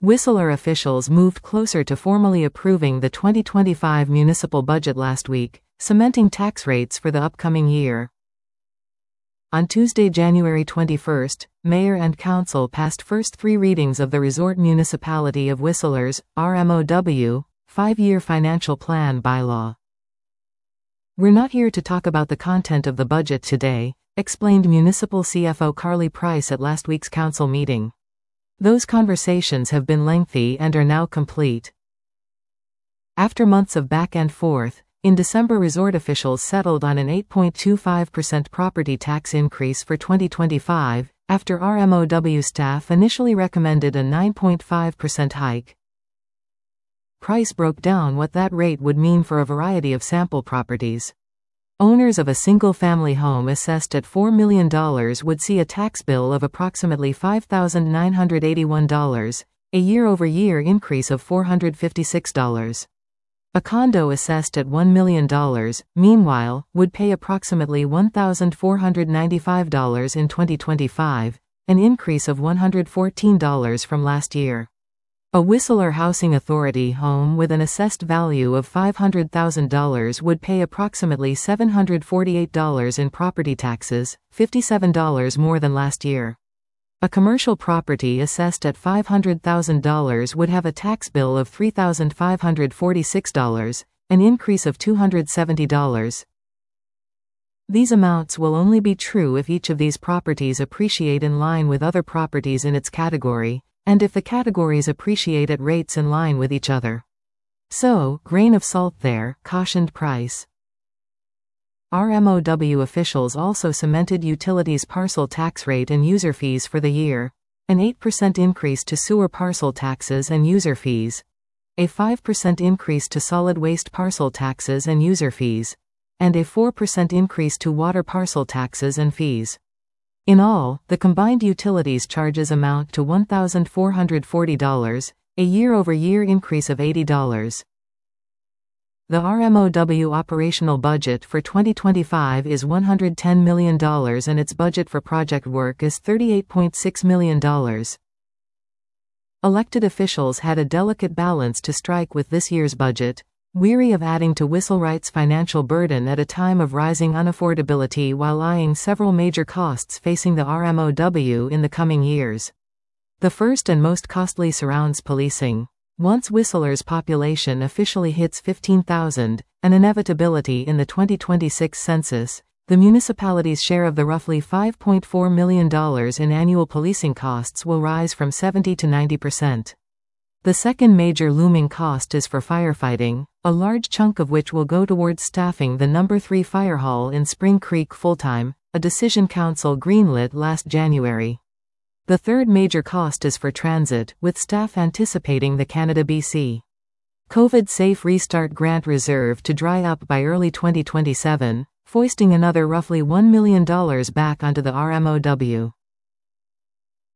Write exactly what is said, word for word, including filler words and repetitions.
Whistler officials moved closer to formally approving the twenty twenty-five municipal budget last week, cementing tax rates for the upcoming year. On Tuesday, January twenty-first, Mayor and Council passed first three readings of the Resort Municipality of Whistler's R M O W five-year financial plan bylaw. "We're not here to talk about the content of the budget today," explained Municipal C F O Carly Price at last week's council meeting. "Those conversations have been lengthy and are now complete." After months of back and forth, in December resort officials settled on an eight point two five percent property tax increase for twenty twenty-five, after R M O W staff initially recommended a nine point five percent hike. Price broke down what that rate would mean for a variety of sample properties. Owners of a single-family home assessed at four million dollars would see a tax bill of approximately five thousand nine hundred eighty-one dollars, a year-over-year increase of four hundred fifty-six dollars. A condo assessed at one million dollars, meanwhile, would pay approximately one thousand four hundred ninety-five dollars in twenty twenty-five, an increase of one hundred fourteen dollars from last year. A Whistler Housing Authority home with an assessed value of five hundred thousand dollars would pay approximately seven hundred forty-eight dollars in property taxes, fifty-seven dollars more than last year. A commercial property assessed at five hundred thousand dollars would have a tax bill of three thousand five hundred forty-six dollars, an increase of two hundred seventy dollars. These amounts will only be true if each of these properties appreciate in line with other properties in its category, and if the categories appreciate at rates in line with each other. So, grain of salt there, cautioned Price. R M O W officials also cemented utilities parcel tax rate and user fees for the year, an eight percent increase to sewer parcel taxes and user fees, a five percent increase to solid waste parcel taxes and user fees, and a four percent increase to water parcel taxes and fees. In all, the combined utilities charges amount to one thousand four hundred forty dollars, a year-over-year increase of eighty dollars. The R M O W operational budget for twenty twenty-five is one hundred ten million dollars and its budget for project work is thirty-eight point six million dollars. Elected officials had a delicate balance to strike with this year's budget, weary of adding to Whistlerites' financial burden at a time of rising unaffordability while eyeing several major costs facing the R M O W in the coming years. The first and most costly surrounds policing. Once Whistler's population officially hits fifteen thousand, an inevitability in the twenty twenty-six census, the municipality's share of the roughly five point four million dollars in annual policing costs will rise from seventy to ninety percent. The second major looming cost is for firefighting, a large chunk of which will go towards staffing the number three fire hall in Spring Creek full-time, a decision council greenlit last January. The third major cost is for transit, with staff anticipating the Canada B C COVID Safe Restart Grant reserve to dry up by early twenty twenty-seven, foisting another roughly one million dollars back onto the R M O W.